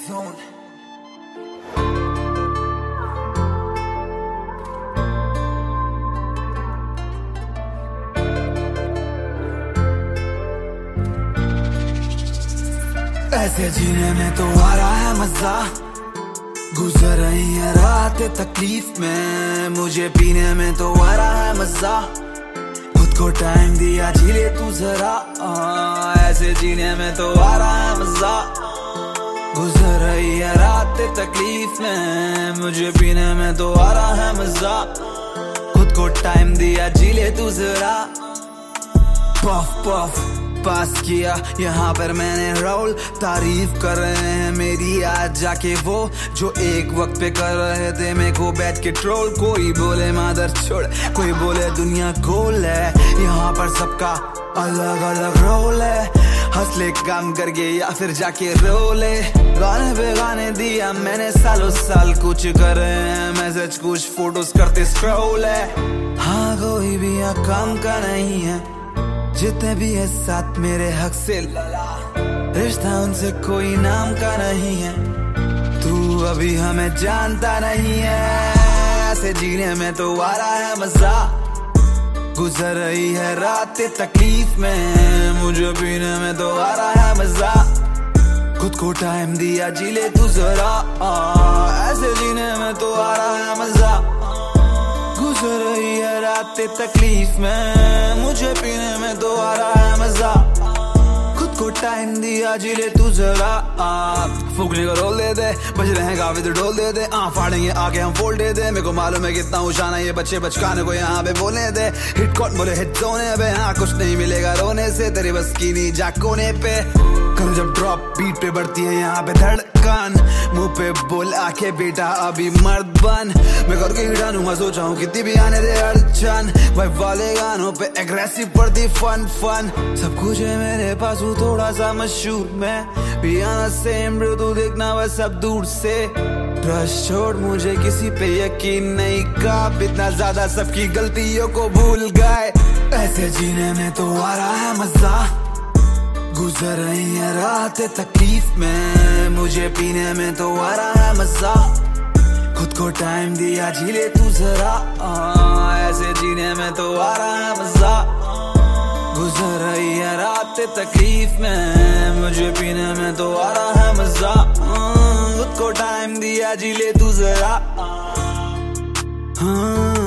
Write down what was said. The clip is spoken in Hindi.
zone. ऐसे जीने में तो आ रहा है मजा, गुजर रही है रातें तकलीफ में, मुझे पीने में तो आ रहा है मजा, खुद को टाइम दिया जी ले तू जरा। ऐसे जीने में तो आ रहा है मजा, गुजर रही है रातें तकलीफ में, मुझे पीने में तो आ रहा है मजा, खुद को टाइम दिया जी ले तू जरा। पफ पफ पास किया यहाँ पर मैंने रोल, तारीफ कर रहे हैं मेरी आज जाके वो जो एक वक्त पे कर रहे थे मेरे को बैठ के ट्रोल। कोई बोले मादर छोड़, कोई बोले दुनिया गोल है, यहाँ पर सबका अलग अलग रोल है, हंसले काम करके या फिर जाके रोले। गाने पे गाने दिया मैंने सालों साल, कुछ कर रहे हैं मैसेज कुछ फोटोज करते स्क्रॉल है। हाँ कोई भी यहाँ काम का नहीं है, जितने भी है साथ मेरे हक से लड़ा, रिश्ता उनसे कोई नाम का नहीं है, तू अभी हमें जानता नहीं है। ऐसे जीने में तो आ रहा है मजा, गुजर रही है रातें तकलीफ में, मुझे पीने में तो आ रहा है मजा, खुद को टाइम दिया जी ले तू जरा। ऐसे जीने में तो आ रहा है मजा, गुजर रही है रातें तकलीफ में, मुझे पीने में तो आ रहा है मजा, खुद को टाइम दिया जी ले तू जरा। फुकने को रोल दे दे, बज रहे हैं काफी तो डोल दे दे, फाड़ेंगे आके हम फोल्ड दे दे, मेरे को मालूम है कितना उछाना ये बच्चे बचकाने को यहाँ पे बोलने दे। हिट कॉट बोले हिट जोने पे, हाँ कुछ नहीं मिलेगा रोने से, तेरे बस की नहीं जा कोने पे। कल जब ड्रॉप बीट पे बढ़ती है यहाँ पे धड़कन, मुंह पे बोल आके बेटा अभी मर्द बन, मैं करके ही डालूंगा सोचा हूँ कितनी भी आने दे अड़चन, वाइब वाले गानों पे एग्रेसिव पड़ती फन फन, सब कुछ है मेरे पास हूँ थोड़ा सा मशहूर मैं, भी आना सेम ब्रो तू देखना बस अब दूर से। ट्रस्ट छोड़ मुझे किसी पे यकीन नहीं का, इतना ज्यादा सबकी गलतियों को भूल गए। ऐसे जीने में तो आ रहा है मजा, गुजर रही है रातें तकलीफ में, मुझे पीने में तो आ रहा है मजा, खुद को टाइम दिया जी ले तू जरा। ऐसे जीने में तो आ रहा है मजा, गुजर रही है रातें तकलीफ में, मुझे पीने में तो आ रहा है मजा, खुद को टाइम दिया जी ले तू जरा।